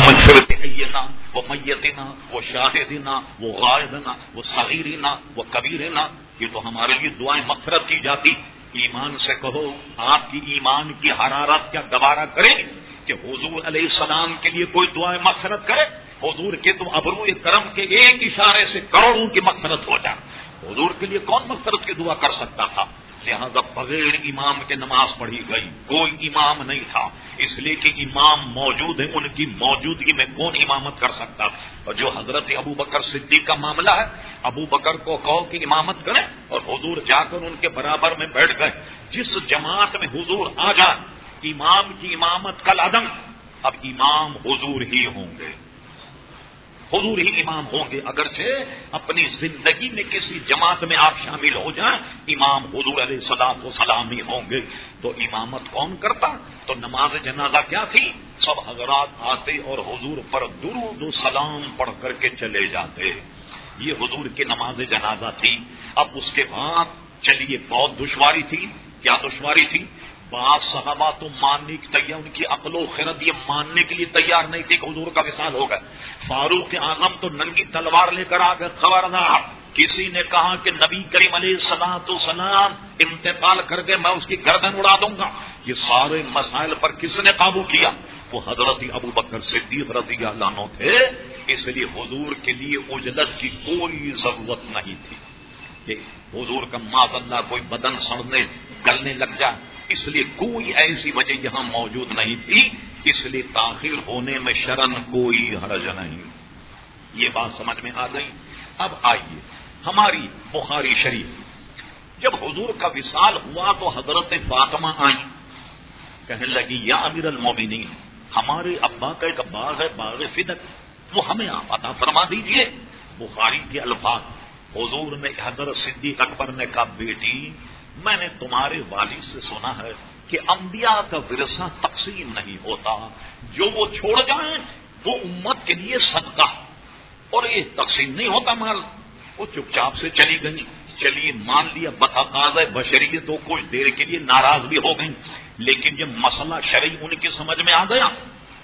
اللهم اغفر لحينا ومیتنا وشاہدنا وغائبنا وصغیرنا وکبیرنا. یہ تو ہمارے لیے دعائیں مغفرت کی جاتی. ایمان سے کہو آپ کی ایمان کی حرارت کیا گوارا کرے کہ حضور علیہ السلام کے لیے کوئی دعائیں مغفرت کرے؟ حضور کے تم ابرو کرم کے ایک اشارے سے کروڑوں کی مغفرت ہو جائے. حضور کے لیے کون مغفرت کی دعا کر سکتا تھا؟ لہذا بغیر امام کے نماز پڑھی گئی. کوئی امام نہیں تھا، اس لیے کہ امام موجود ہے، ان کی موجودگی میں کون امامت کر سکتا؟ اور جو حضرت ابو بکر صدیق کا معاملہ ہے، ابو بکر کو کہو کہ امامت کریں اور حضور جا کر ان کے برابر میں بیٹھ گئے. جس جماعت میں حضور آ جائے امام کی امامت کل عدم. اب امام حضور ہی ہوں گے، حضور ہی امام ہوں گے. اگرچہ اپنی زندگی میں کسی جماعت میں آپ شامل ہو جائیں، امام حضور علیہ الصلوۃ والسلام ہی ہوں گے. تو امامت کون کرتا؟ تو نماز جنازہ کیا تھی؟ سب حضرات آتے اور حضور پر درود و سلام پڑھ کر کے چلے جاتے. یہ حضور کی نماز جنازہ تھی. اب اس کے بعد چلیے بہت دشواری تھی. کیا دشواری تھی؟ بعض صحابہ تو ماننے کی تیار، ان کی عقل و خرد یہ ماننے کے لیے تیار نہیں تھی کہ حضور کا وصال ہوگا. فاروق اعظم تو ننگی تلوار لے کر آ گئے. خبردار کسی نے کہا کہ نبی کریم علیہ الصلوۃ والسلام انتقال کر کے میں اس کی گردن اڑا دوں گا. یہ سارے مسائل پر کس نے قابو کیا؟ وہ حضرت ابو بکر صدیق رضی اللہ عنہ تھے. اس لیے حضور کے لیے عجلت کی کوئی ضرورت نہیں تھی کہ حضور کا معاذ اللہ کوئی بدن سڑنے گلنے لگ جائے. اس لیے کوئی ایسی وجہ یہاں موجود نہیں تھی. اس لیے تاخیر ہونے میں شرن کوئی حرج نہیں. یہ بات سمجھ میں آ گئی. اب آئیے ہماری بخاری شریف. جب حضور کا وصال ہوا تو حضرت فاطمہ آئیں، کہنے لگی یا امیر المومنین، ہمارے ابا کا ایک باغ ہے، باغ فدق، وہ ہمیں آپ عطا فرما دیجئے. بخاری کے الفاظ. حضور نے حضرت صدیق اکبر نے کہا بیٹی میں نے تمہارے والد سے سنا ہے کہ انبیاء کا ورثہ تقسیم نہیں ہوتا، جو وہ چھوڑ جائیں وہ امت کے لیے صدقہ، اور یہ تقسیم نہیں ہوتا مال. وہ چپ چاپ سے چلی گئی. چلیے مان لیا بتقاضۂ بشریت تو کچھ دیر کے لیے ناراض بھی ہو گئی، لیکن جب مسئلہ شرعی ان کی سمجھ میں آ گیا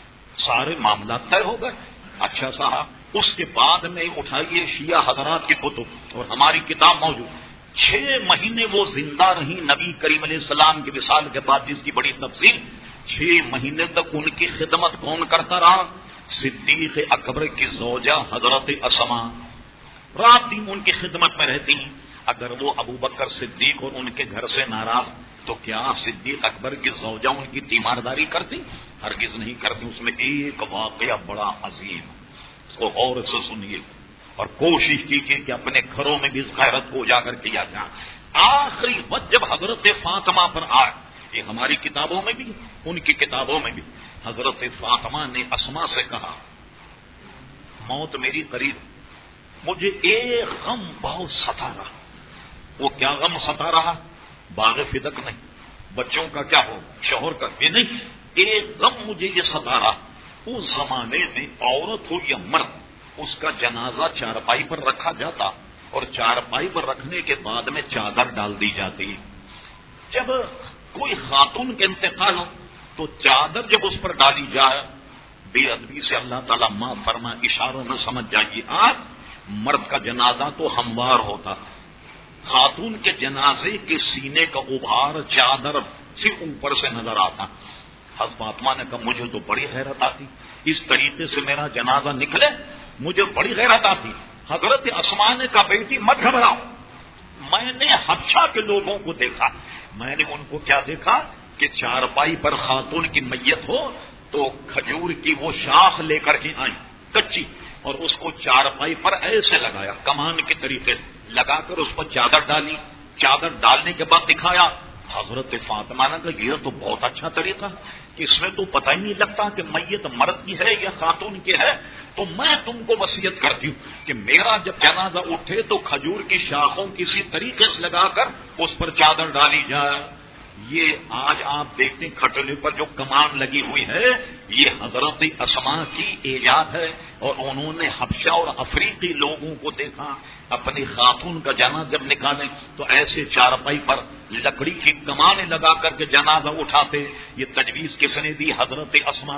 سارے معاملات طے ہو گئے. اچھا صاحب اس کے بعد میں اٹھائیے شیعہ حضرات کی کتب اور ہماری کتاب موجود. 6 مہینے وہ زندہ رہی نبی کریم علیہ السلام کے وصال کے بعد، جس کی بڑی تفصیل. 6 مہینے تک ان کی خدمت کون کرتا رہا؟ صدیق اکبر کی زوجہ حضرت اسما رات دن ان کی خدمت میں رہتی. اگر وہ ابو بکر صدیق اور ان کے گھر سے ناراض تو کیا صدیق اکبر کی زوجہ ان کی تیمارداری کرتی؟ ہرگز نہیں کرتی. اس میں ایک واقعہ بڑا عظیم، اس کو غور سے سنیے اور کوشش کیجیے کہ اپنے گھروں میں بھی اس غیرت کو اجاگر کیا جائے. آخری وقت جب حضرت فاطمہ پر آئے، یہ ہماری کتابوں میں بھی ان کی کتابوں میں بھی، حضرت فاطمہ نے اسما سے کہا موت میری قریب، مجھے ایک غم بہت ستا رہا. وہ کیا غم ستا رہا؟ باغ فدق نہیں، بچوں کا کیا ہو، شوہر کا یہ نہیں، ایک غم مجھے یہ ستا رہا. اس زمانے میں عورت ہو یا مرد اس کا جنازہ چارپائی پر رکھا جاتا اور چارپائی پر رکھنے کے بعد میں چادر ڈال دی جاتی. جب کوئی خاتون کے انتقال ہو تو چادر جب اس پر ڈالی جائے، بے ادبی سے اللہ تعالیٰ معاف فرما، اشاروں میں سمجھ جائیے آپ، مرد کا جنازہ تو ہموار ہوتا، خاتون کے جنازے کے سینے کا ابھار چادر سے اوپر سے نظر آتا. حضرت فاطمہ نے کہا مجھے تو بڑی حیرت آتی، اس طریقے سے میرا جنازہ نکلے مجھے بڑی حیرت آتی. حضرت اسما نے کہا بیٹی مت گھبراؤ، میں نے حبشہ کے لوگوں کو دیکھا. میں نے ان کو کیا دیکھا کہ چارپائی پر خاتون کی میت ہو تو کھجور کی وہ شاخ لے کر کے آئی کچی، اور اس کو چارپائی پر ایسے لگایا کمان کے طریقے سے لگا کر اس پر چادر ڈالی. چادر ڈالنے کے بعد دکھایا. حضرت فاطمہ نے کہا یہ تو بہت اچھا طریقہ کہ اس میں تو پتہ ہی نہیں لگتا کہ میت مرد کی ہے یا خاتون کی ہے. تو میں تم کو وصیت کرتی ہوں کہ میرا جب جنازہ اٹھے تو کھجور کی شاخوں کسی طریقے سے لگا کر اس پر چادر ڈالی جائے. یہ آج آپ دیکھتے ہیں کھٹنے پر جو کمان لگی ہوئی ہے یہ حضرت اسما کی ایجاد ہے، اور انہوں نے حبشہ اور افریقی لوگوں کو دیکھا اپنی خاتون کا جنازہ جب نکالیں تو ایسے چارپائی پر لکڑی کی کمانیں لگا کر کے جنازہ اٹھاتے. یہ تجویز کس نے دی؟ حضرت اسما نے.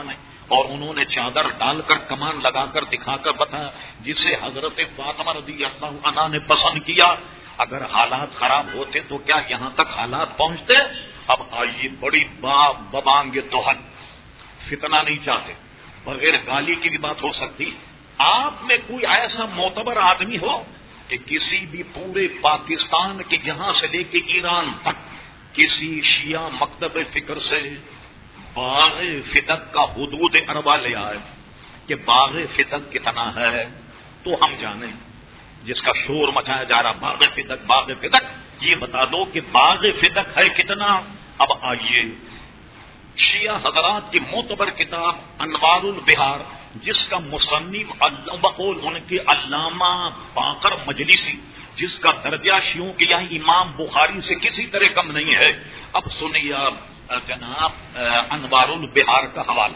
اور انہوں نے چادر ڈال کر کمان لگا کر دکھا کر بتایا، جسے حضرت فاطمہ رضی اللہ عنہا نے پسند کیا۔ اگر حالات خراب ہوتے تو کیا یہاں تک حالات پہنچتے؟ اب آئیے بڑی ببانگ توہن، فتنہ نہیں چاہتے، بغیر گالی کی بھی بات ہو سکتی۔ آپ میں کوئی ایسا معتبر آدمی ہو کہ کسی بھی پورے پاکستان کے یہاں سے لے کے ایران تک کسی شیعہ مکتب فکر سے باغ فتق کا حدود اربا لے آئے کہ باغ فتق کتنا ہے تو ہم جانیں، جس کا شور مچایا جا رہا باغ فتق باغ فتق، یہ بتا دو کہ باغ فتق ہے کتنا۔ اب آئیے شیعہ حضرات کی معتبر کتاب انوار البہار، جس کا مصنف بقول ان کے علامہ باقر مجلسی، جس کا درجہ شیعوں کے یہاں امام بخاری سے کسی طرح کم نہیں ہے۔ اب سنیے جناب انوار البہار کا حوالہ،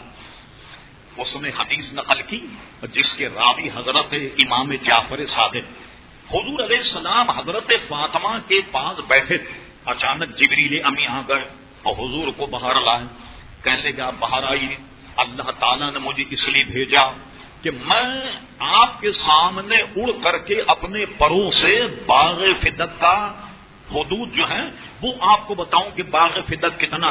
اس نے حدیث نقل کی جس کے راوی حضرت امام جعفر صادق، حضور علیہ السلام حضرت فاطمہ کے پاس بیٹھے تھے، اچانک جبریل امی آ گئے اور حضور کو باہر لائے، کہنے لگے آپ باہر آئیے، اللہ تعالیٰ نے مجھے اس لیے بھیجا کہ میں آپ کے سامنے اڑ کر کے اپنے پروں سے باغ فتق کا حدود جو ہے وہ آپ کو بتاؤں کہ باغ فتق کتنا۔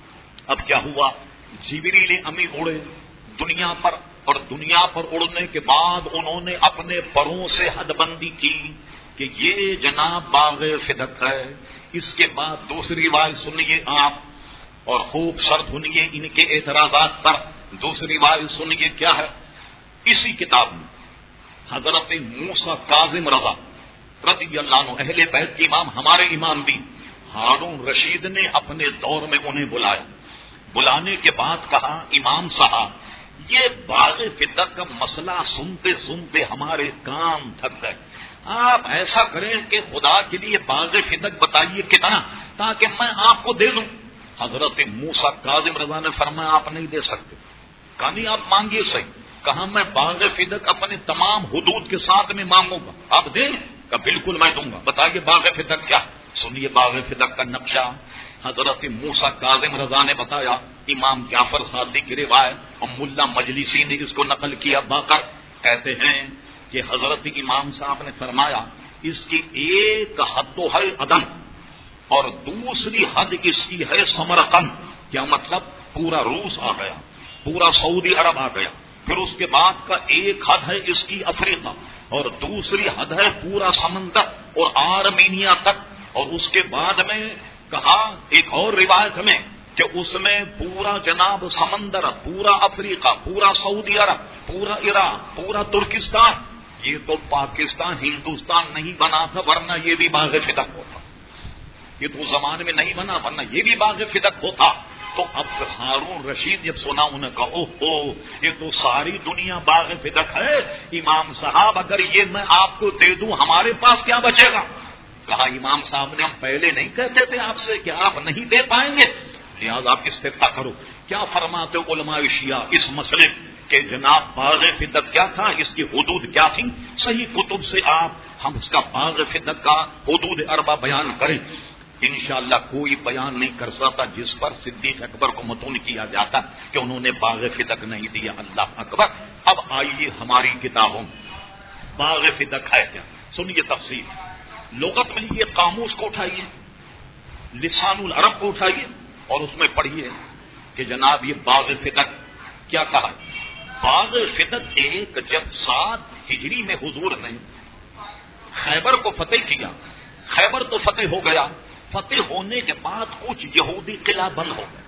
اب کیا ہوا، جبریل امی اڑے دنیا پر، اور دنیا پر اڑنے کے بعد انہوں نے اپنے پروں سے حد بندی کی کہ یہ جناب باغ فتق ہے۔ اس کے بعد دوسری بات سنیے آپ اور خوب سر دھنیے ان کے اعتراضات پر۔ دوسری بات سنیے کیا ہے، اسی کتاب میں حضرت موسیٰ کاظم رضا رضی اللہ عنہ اہل بیت کے امام، ہمارے امام بھی ہارون رشید نے اپنے دور میں انہیں بلایا، بلانے کے بعد کہا امام صاحب یہ باغ فتق کا مسئلہ سنتے سنتے ہمارے کام تھک گئے، آپ ایسا کریں کہ خدا کے لیے باغ فتق بتائیے کتنا تاکہ میں آپ کو دے دوں۔ حضرت موسیٰ کاظم رضا نے فرمایا آپ نہیں دے سکتے، کہا نہیں آپ مانگیے صحیح، کہا میں باغ فتق اپنے تمام حدود کے ساتھ میں مانگوں گا، آپ دیں؟ کہا بالکل میں دوں گا، بتائیے باغ فتق کیا۔ سنیے باغ فتق کا نقشہ حضرت موسیٰ کاظم رضا نے بتایا، امام جعفر صادق کی روایت اور ملا مجلسی نے اس کو نقل کیا باقر، کہتے ہیں کہ حضرت امام صاحب نے فرمایا اس کی ایک حد تو ہے عدن اور دوسری حد اس کی ہے سمرقند۔ کیا مطلب؟ پورا روس آ گیا، پورا سعودی عرب آ گیا، پھر اس کے بعد کا ایک حد ہے اس کی افریقہ اور دوسری حد ہے پورا سمندر اور آرمینیا تک، اور اس کے بعد میں کہا ایک اور روایت میں کہ اس میں پورا جناب سمندر، پورا افریقہ، پورا سعودی عرب، پورا عراق، پورا ترکستان، یہ تو پاکستان ہندوستان نہیں بنا تھا ورنہ یہ بھی باغ فتق ہوتا، یہ تو زمانے میں نہیں بنا ورنہ یہ بھی باغ فتق ہوتا۔ تو اب ہارون رشید جب سنا انہیں کہا اوہ یہ تو ساری دنیا باغ فتق ہے، امام صاحب اگر یہ میں آپ کو دے دوں ہمارے پاس کیا بچے گا؟ کہا امام صاحب نے ہم پہلے نہیں کہتے تھے آپ سے کہ آپ نہیں دے پائیں گے، لہذا آپ استفتاء کرو۔ کیا فرماتے علماء شیعہ اس مسئلے کہ جناب باغ فتق کیا تھا، اس کی حدود کیا تھی؟ صحیح کتب سے آپ ہم اس کا باغ فتق کا حدود اربع بیان کریں، انشاءاللہ کوئی بیان نہیں کر سکتا جس پر صدیق اکبر کو متون کیا جاتا کہ انہوں نے باغ فتق نہیں دیا۔ اللہ اکبر۔ اب آئیے ہماری کتابوں باغ فتق ہے کیا، سنیے تفصیل۔ لغت میں یہ قاموس کو اٹھائیے، لسان العرب کو اٹھائیے اور اس میں پڑھیے کہ جناب یہ باغ فتق کیا کہا۔ باغ فتق ایک جب 7 ہجری میں حضور نے خیبر کو فتح کیا، خیبر تو فتح ہو گیا، فتح ہونے کے بعد کچھ یہودی قلعہ بند ہو گئے،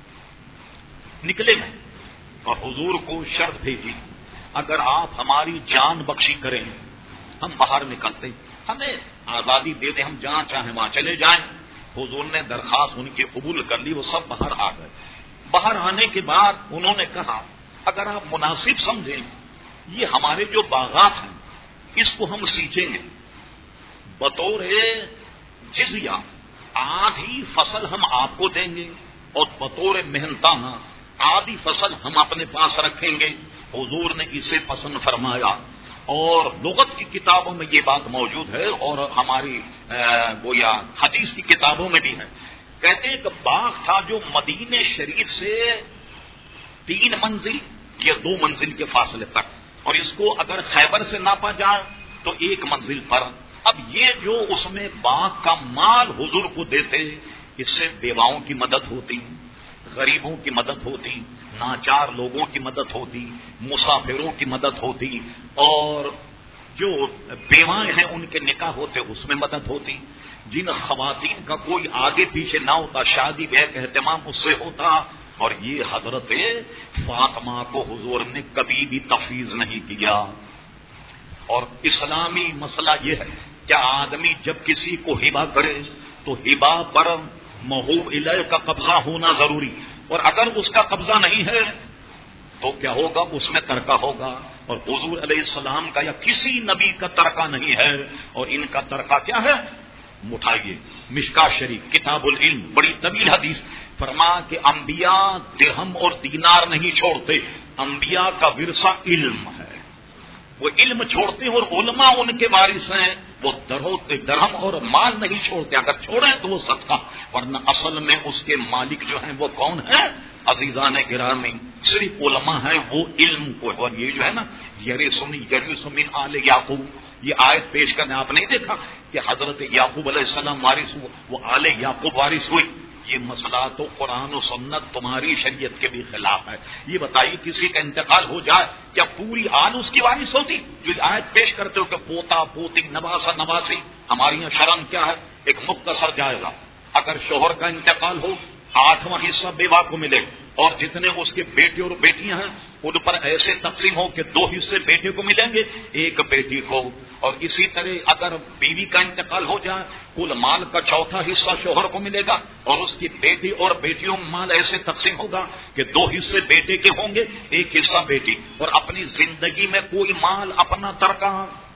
نکلے گئے اور حضور کو شرط بھیجی اگر آپ ہماری جان بخشی کریں ہم باہر نکلتے، ہمیں آزادی دے دیں، ہم جہاں چاہیں وہاں چلے جائیں۔ حضور نے درخواست ان کی قبول کر لی، وہ سب باہر آ گئے۔ باہر آنے کے بعد انہوں نے کہا اگر آپ مناسب سمجھیں یہ ہمارے جو باغات ہیں اس کو ہم سینچیں گے، بطور جزیہ آدھی فصل ہم آپ کو دیں گے اور بطور محنتانہ آدھی فصل ہم اپنے پاس رکھیں گے۔ حضور نے اسے پسند فرمایا اور لغت کی کتابوں میں یہ بات موجود ہے اور ہماری گویا حدیث کی کتابوں میں بھی ہے۔ کہتے ہیں کہ باغ تھا جو مدینہ شریف سے 3 منزل یہ 2 منزل کے فاصلے تک، اور اس کو اگر خیبر سے ناپا جائے تو 1 منزل پر۔ اب یہ جو اس میں باغ کا مال حضور کو دیتے، اس سے بیواؤں کی مدد ہوتی، غریبوں کی مدد ہوتی، ناچار لوگوں کی مدد ہوتی، مسافروں کی مدد ہوتی، اور جو بیوائیں ہیں ان کے نکاح ہوتے اس میں مدد ہوتی، جن خواتین کا کوئی آگے پیچھے نہ ہوتا شادی بیاہ کا اہتمام اس سے ہوتا۔ اور یہ حضرت فاطمہ کو حضور نے کبھی بھی تفویض نہیں کیا۔ اور اسلامی مسئلہ یہ ہے کہ آدمی جب کسی کو ہبہ کرے تو ہبہ پر موہوب الیہ کا قبضہ ہونا ضروری، اور اگر اس کا قبضہ نہیں ہے تو کیا ہوگا؟ اس میں ترکہ ہوگا، اور حضور علیہ السلام کا یا کسی نبی کا ترکہ نہیں ہے، اور ان کا ترکہ کیا ہے؟ اٹھائیے مشکاۃ شریف کتاب العلم، بڑی طویل حدیث، فرما کہ انبیاء درہم اور دینار نہیں چھوڑتے، انبیاء کا ورثہ علم ہے، وہ علم چھوڑتے ہیں، اور علماء ان کے وارث ہیں، وہ درہم اور مال نہیں چھوڑتے، اگر چھوڑیں تو وہ صدقہ، ورنہ اصل میں اس کے مالک جو ہیں وہ کون ہیں؟ عزیزان گرامی، صرف علماء ہیں، وہ علم کو، اور یہ جو ہے نا یرث من آل یعقوب، یہ آیت پیش کرنے آپ نہیں دیکھا کہ حضرت یعقوب علیہ السلام وارث ہوئے، وہ آل یعقوب وارث ہوئی؟ یہ مسئلہ تو قرآن و سنت تمہاری شریعت کے بھی خلاف ہے۔ یہ بتائیے کسی کا انتقال ہو جائے کیا پوری آل اس کی وارث ہوتی؟ جو آیت پیش کرتے ہو کہ پوتا پوتی نواسا نواسی، ہماری یہاں شرم کیا ہے؟ ایک مختصر جائے گا، اگر شوہر کا انتقال ہو 8واں حصہ بیوہ کو ملے، اور جتنے اس کے بیٹے اور بیٹیاں ہیں ان پر ایسے تقسیم ہو کہ 2 حصے بیٹے کو ملیں گے 1 بیٹی کو، اور اسی طرح اگر بیوی کا انتقال ہو جائے کل مال کا 4تھا حصہ شوہر کو ملے گا، اور اس کی بیٹی اور بیٹیوں میں مال ایسے تقسیم ہوگا کہ 2 حصے بیٹے کے ہوں گے 1 حصہ بیٹی، اور اپنی زندگی میں کوئی مال اپنا ترکہ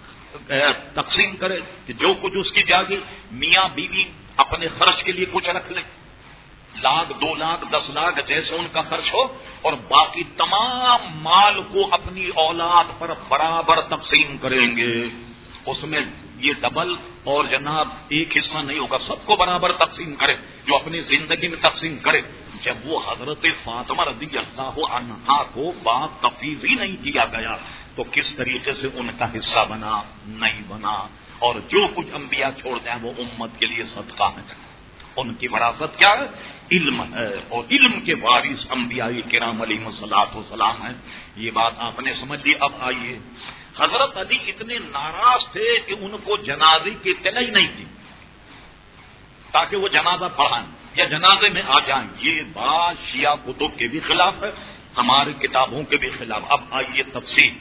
تقسیم کرے کہ جو کچھ اس کی جائے، میاں بیوی اپنے خرچ کے لیے کچھ رکھ لیں، 1 لاکھ 2 لاکھ 10 لاکھ جیسے ان کا خرچ ہو، اور باقی تمام مال کو اپنی اولاد پر برابر تقسیم کریں گے، اس میں یہ ڈبل اور جناب 1 حصہ نہیں ہوگا، سب کو برابر تقسیم کرے جو اپنی زندگی میں تقسیم کرے۔ جب وہ حضرت فاطمہ رضی اللہ عنہا کو باپ تفویض ہی نہیں کیا گیا تو کس طریقے سے ان کا حصہ بنا؟ نہیں بنا۔ اور جو کچھ انبیاء چھوڑتے ہیں وہ امت کے لیے صدقہ ہے، ان کی وراثت کیا ہے؟ علم ہے، اور علم کے وارث انبیاء کرام علیہم الصلوۃ والسلام ہیں۔ یہ بات آپ نے سمجھ لی۔ اب آئیے، حضرت علی اتنے ناراض تھے کہ ان کو جنازے کی اطلاع ہی نہیں تھی تاکہ وہ جنازہ پڑھائیں یا جنازے میں آ جائیں۔ یہ بات شیعہ کتب کے بھی خلاف ہے، ہماری کتابوں کے بھی خلاف۔ اب آئیے تفصیل۔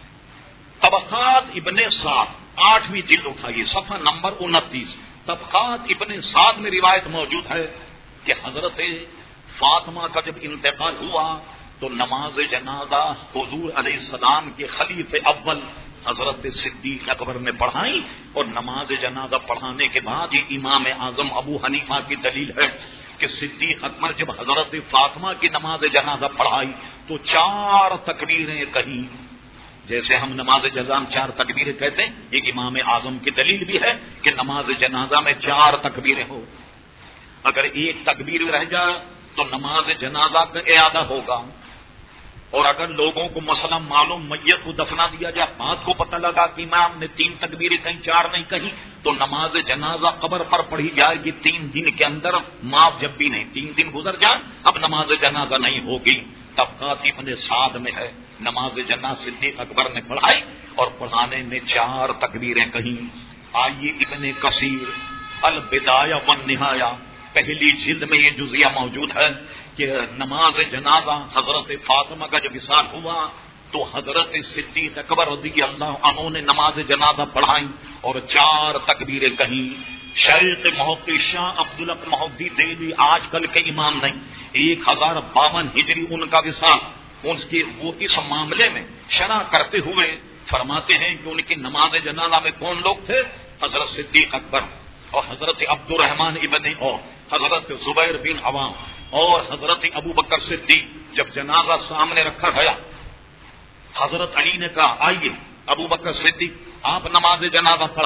طبقات ابن سعد 8ویں جلد اٹھائیے، صفحہ نمبر 29۔ طبقات ابن سعد میں روایت موجود ہے کہ حضرت فاطمہ کا جب انتقال ہوا تو نماز جنازہ حضور علیہ السلام کے خلیفہ اول حضرت صدیق اکبر نے پڑھائی، اور نماز جنازہ پڑھانے کے بعد یہ امام اعظم ابو حنیفہ کی دلیل ہے کہ صدیق اکبر جب حضرت فاطمہ کی نماز جنازہ پڑھائی تو 4 تکبیریں کہیں، جیسے ہم نماز جنازہ 4 تکبیریں کہتے ہیں، ایک امام اعظم کی دلیل بھی ہے کہ نماز جنازہ میں 4 تکبیریں ہو، اگر 1 تکبیر رہ جائے تو نماز جنازہ کا اعادہ ہوگا، اور اگر لوگوں کو مثلا معلوم میت کو دفنا دیا جائے، بات کو پتہ لگا کہ امام نے 3 تکبیریں کہیں 4 نہیں کہیں، تو نماز جنازہ قبر پر پڑھی جائے گی 3 دن کے اندر، معاف جب بھی نہیں 3 دن گزر جائے اب نماز جنازہ نہیں ہوگی۔ طبقات ابن سعد میں ہے نماز جنازہ صدیق اکبر نے پڑھائی اور پڑھانے میں 4 تکبیریں کہیں۔ آئیے ابن کثیر البدایہ والنہایہ پہلی جلد میں یہ جزیہ موجود ہے کہ نماز جنازہ حضرت فاطمہ کا جب وصال ہوا تو حضرت صدیق اکبر رضی اللہ عنہ نے نماز جنازہ پڑھائی اور 4 تکبیریں کہیں۔ شیخ محقق شاہ عبدالحق محدثی دہلوی آج کل کے امام نہیں، 1052 ہجری ان کا وصال، وہ اس معاملے میں شرح کرتے ہوئے فرماتے ہیں کہ ان کی نماز جنازہ میں کون لوگ تھے؟ حضرت صدیق اکبر اور حضرت عبد الرحمن ابن اور حضرت زبیر بن عوام اور حضرت ابو بکر صدیق۔ جب جنازہ سامنے رکھا گیا حضرت علی نے کہا آئیے ابو بکر صدیق آپ نماز جنازہ پڑھائی،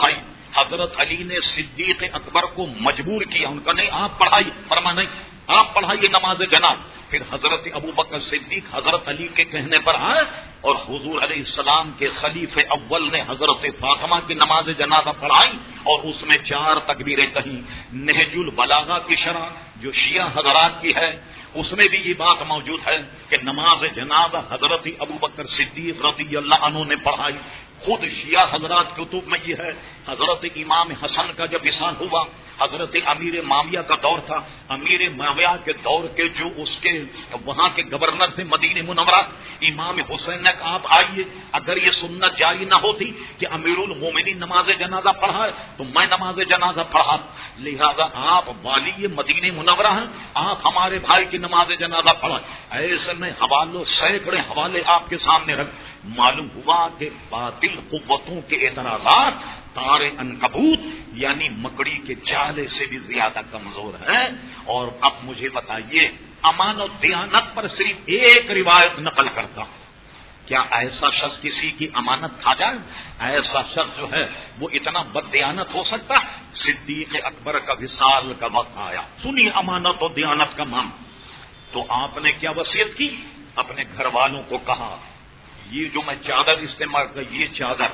حضرت علی نے صدیق اکبر کو مجبور کیا، ان کا نہیں آپ پڑھائی، فرما نہیں آپ پڑھائیے نماز جناب۔ پھر حضرت ابوبکر صدیق حضرت علی کے کہنے پر آئے اور حضور علیہ السلام کے خلیفہ اول نے حضرت فاطمہ کی نماز جنازہ پڑھائی اور اس میں 4 تکبیریں کہیں۔ نہج البلاغہ کی شرح جو شیعہ حضرات کی ہے اس میں بھی یہ بات موجود ہے کہ نماز جنازہ حضرت ابوبکر صدیق رضی اللہ عنہ نے پڑھائی۔ خود شیعہ حضرات کتب میں یہ ہے، حضرت امام حسن کا جب وصال ہوا، حضرت امیر معاویہ کا دور تھا، امیر معاویہ کے دور کے جو اس کے وہاں کے گورنر تھے مدینہ منورہ، امام حسین نے کہا آپ آئیے، اگر یہ سنت جاری نہ ہوتی کہ امیر المومنین نماز جنازہ پڑھائے تو میں نماز جنازہ پڑھا، لہذا آپ والی مدینہ منورہ ہیں، آپ ہمارے بھائی کی نماز جنازہ پڑھائے۔ ایسے میں حوالوں سینکڑے حوالے آپ کے سامنے رکھ، معلوم ہوا کہ باطل قوتوں کے اعتراضات تار عنکبوت یعنی مکڑی کے جالے سے بھی زیادہ کمزور ہے۔ اور اب مجھے بتائیے، امان و دیانت پر صرف ایک روایت نقل کرتا ہوں، کیا ایسا شخص کسی کی امانت کھا جائے؟ ایسا شخص جو ہے وہ اتنا بد دیانت ہو سکتا؟ صدیق اکبر کا وصال کا وقت آیا، سنی امانت و دیانت کا نام، تو آپ نے کیا وصیت کی؟ اپنے گھر والوں کو کہا یہ جو میں چادر استعمال کر، یہ چادر،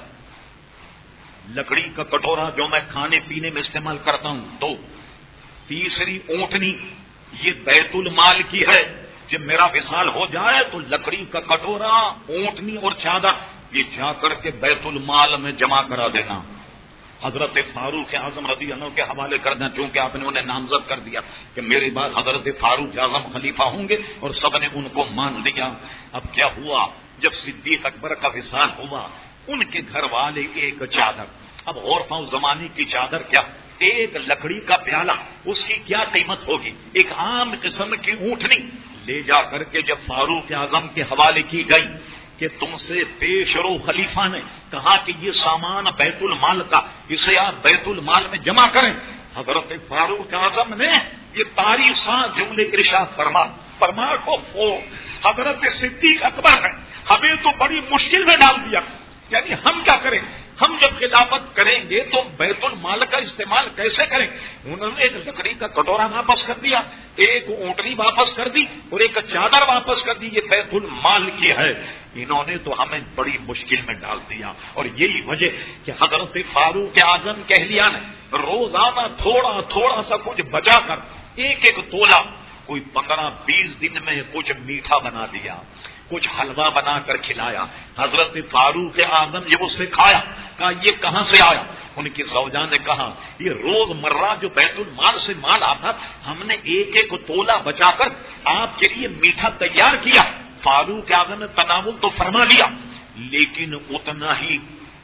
لکڑی کا کٹورا جو میں کھانے پینے میں استعمال کرتا ہوں، تو تیسری اونٹنی یہ بیت المال کی ہے، جب میرا وصال ہو جائے تو لکڑی کا کٹورا، اونٹنی اور چادر یہ جا کر کے بیت المال میں جمع کرا دینا۔ حضرت فاروق اعظم رضی اللہ عنہ کے حوالے کر دیں، چونکہ آپ نے انہیں نامزد کر دیا کہ میرے بعد حضرت فاروق اعظم خلیفہ ہوں گے، اور سب نے ان کو مان لیا۔ اب کیا ہوا، جب صدیق اکبر کا وصال ہوا، ان کے گھر والے ایک چادر، اب غور پاؤں زمانے کی چادر کیا، ایک لکڑی کا پیالہ، اس کی کیا قیمت ہوگی، ایک عام قسم کی اونٹنی لے جا کر کے جب فاروق اعظم کے حوالے کی گئی کہ تم سے پیش رو، خلیفہ نے کہا کہ یہ سامان بیت المال کا، اسے آپ بیت المال میں جمع کریں، حضرت فاروق اعظم نے یہ تاریخ ساتھ جملے ارشاد فرما کو حضرت صدیق اکبر ہے ہمیں تو بڑی مشکل میں ڈال دیا، یعنی ہم کیا کریں، ہم جب خلافت کریں گے تو بیت المال کا استعمال کیسے کریں؟ انہوں نے ایک لکڑی کا کٹورا واپس کر دیا، ایک اونٹنی واپس کر دی اور ایک چادر واپس کر دی، یہ بیت المال کی ہے۔ انہوں نے تو ہمیں بڑی مشکل میں ڈال دیا، اور یہی وجہ کہ حضرت فاروق اعظم کہلیا نے روزانہ تھوڑا تھوڑا سا کچھ بچا کر ایک ایک تولا، کوئی 15-20 دن میں کچھ میٹھا بنا دیا، کچھ حلوہ بنا کر کھلایا۔ حضرت فاروق اعظم جب اس سے کھایا، کہا یہ کہاں سے آیا؟ ان کی زوجہ نے کہا یہ روز مرہ جو بیت المال سے مال آتا ہم نے ایک ایک تولا بچا کر آپ کے لیے میٹھا تیار کیا۔ فاروق اعظم نے تناول تو فرما لیا، لیکن اتنا ہی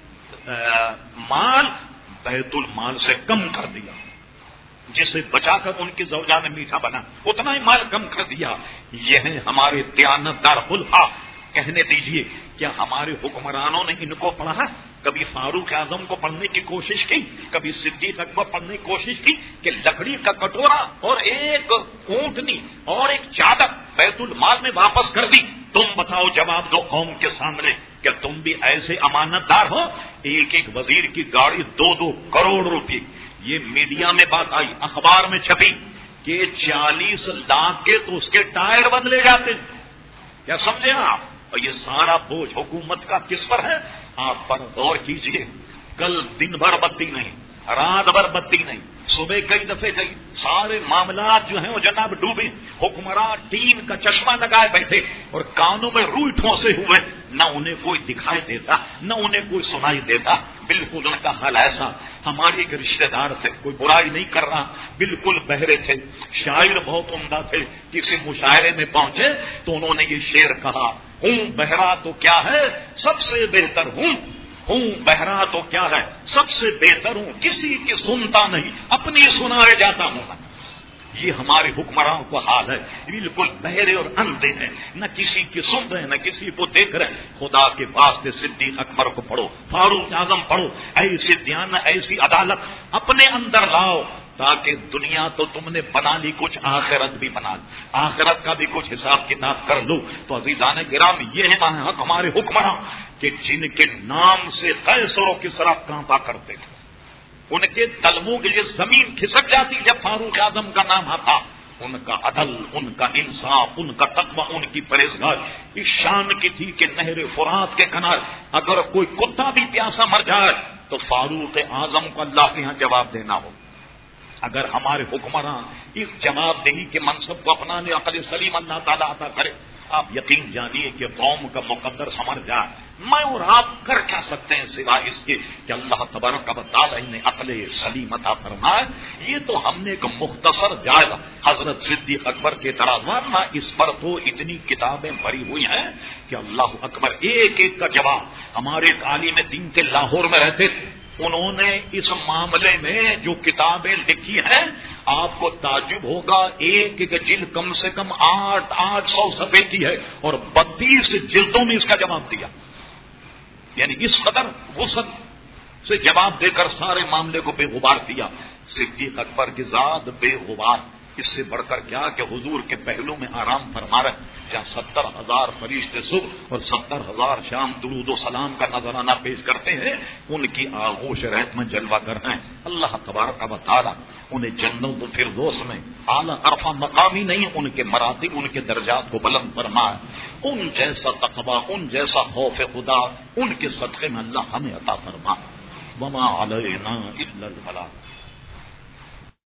مال بیت المال سے کم کر دیا، جسے بچا کر ان کی زوجہ نے میٹھا بنا، اتنا ہی مال کم کر دیا۔ یہ ہے ہمارے دیانتدار خلفاء۔ کہنے دیجئے کیا ہمارے حکمرانوں نے ان کو پڑھا؟ کبھی فاروق اعظم کو پڑھنے کی کوشش کی، کبھی صدیق اکبر پڑھنے کی کوشش کی کہ لکڑی کا کٹورا اور ایک اونٹنی اور ایک چادر بیت المال میں واپس کر دی؟ تم بتاؤ، جواب دو قوم کے سامنے، کہ تم بھی ایسے امانت دار ہو؟ ایک ایک وزیر کی گاڑی 2-2 کروڑ روپے، یہ میڈیا میں بات آئی، اخبار میں چھپی کہ 40 لاکھ کے تو اس کے ٹائر بدلے جاتے ہیں۔ کیا سمجھے آپ؟ اور یہ سارا بوجھ حکومت کا کس پر ہے؟ آپ پر غور کیجئے، کل دن بھر بتی نہیں، رات بھر بتی نہیں، صبح کئی دفعے گئی، سارے معاملات جو ہیں وہ جناب ڈوبے، حکمراں ٹین کا چشمہ لگائے بیٹھے اور کانوں میں روئی ٹھونسے ہوئے، نہ انہیں کوئی دکھائی دیتا نہ انہیں کوئی سنائی دیتا۔ بالکل ان کا حال ایسا، ہمارے ایک رشتہ دار تھے، کوئی برائی نہیں کر رہا، بالکل بہرے تھے، شاعر بہت عمدہ تھے، کسی مشاعرے میں پہنچے تو انہوں نے یہ شعر کہا، ہوں بہرا تو کیا ہے سب سے بہتر ہوں بہرا تو کیا ہے سب سے بہتر ہوں، کسی کی سنتا نہیں اپنی سنائے جاتا ہوں۔ یہ ہمارے حکمرانوں کا حال ہے، بالکل بہرے اور اندھے ہیں، نہ کسی کی سن رہے نہ کسی کو دیکھ رہے۔ خدا کے واسطے صدیق اکبر کو پڑھو، فاروق اعظم پڑھو، ایسی دیانت ایسی عدالت اپنے اندر لاؤ، تاکہ دنیا تو تم نے بنا لی، کچھ آخرت بھی بنا لی، آخرت کا بھی کچھ حساب کتاب کر لو۔ تو عزیزان گرام، یہ ہے ہمارے حکمراں کہ جن کے نام سے قیصر و کسریٰ کانپا کرتے تھے، ان کے تلموں کے لیے زمین کھسک جاتی جب فاروق اعظم کا نام آتا. ان کا عدل، ان کا انصاف، ان کا تقوی، ان کی پرہیزگاری اس شان کی تھی کہ نہر فرات کے کنارے اگر کوئی کتا بھی پیاسا مر جائے تو فاروق اعظم کو اللہ کے ہاں جواب دینا ہو. اگر ہمارے حکمراں اس جواب دہی کے منصب کو اپنانے عقل سلیم اللہ تعالیٰ عطا کرے، آپ یقین جانیے کہ قوم کا مقدر سمر جائے. میں اور آپ کر کیا سکتے ہیں سوائے اس کے کہ اللہ تبارک و تعالیٰ نے عقل سلیم عطا فرمائے. یہ تو ہم نے ایک مختصر جائزہ حضرت صدیق اکبر کے اعتراضات نہ اس پر تو اتنی کتابیں بھری ہوئی ہیں کہ اللہ اکبر، ایک ایک کا جواب. ہمارے ایک عالم دین کے لاہور میں رہتے تھے، انہوں نے اس معاملے میں جو کتابیں لکھی ہیں آپ کو تعجب ہوگا، ایک ایک جلد کم سے کم 800 صفحے کی ہے اور 32 جلدوں میں اس کا جواب دیا. یعنی اس قدر وسعت سے جواب دے کر سارے معاملے کو بے غبار کیا. صدیق اکبر کی ذات بے غبار، اس سے بڑھ کر کیا کہ حضور کے پہلو میں آرام فرما رہے، جہاں 70,000 فرشتے صبح اور 70,000 شام درود و سلام کا نذرانہ پیش کرتے ہیں، ان کی آغوش رحمت میں جلوہ گر ہیں. اللہ تبارک و تعالی انہیں جنت الفردوس میں اعلیٰ عرفہ مقامی نہیں، ان کے مراتب، ان کے درجات کو بلند فرمائے. ان جیسا تقویٰ، ان جیسا خوف خدا، ان کے صدقے میں اللہ ہمیں عطا فرمائے. وما علینا الا البلاغ.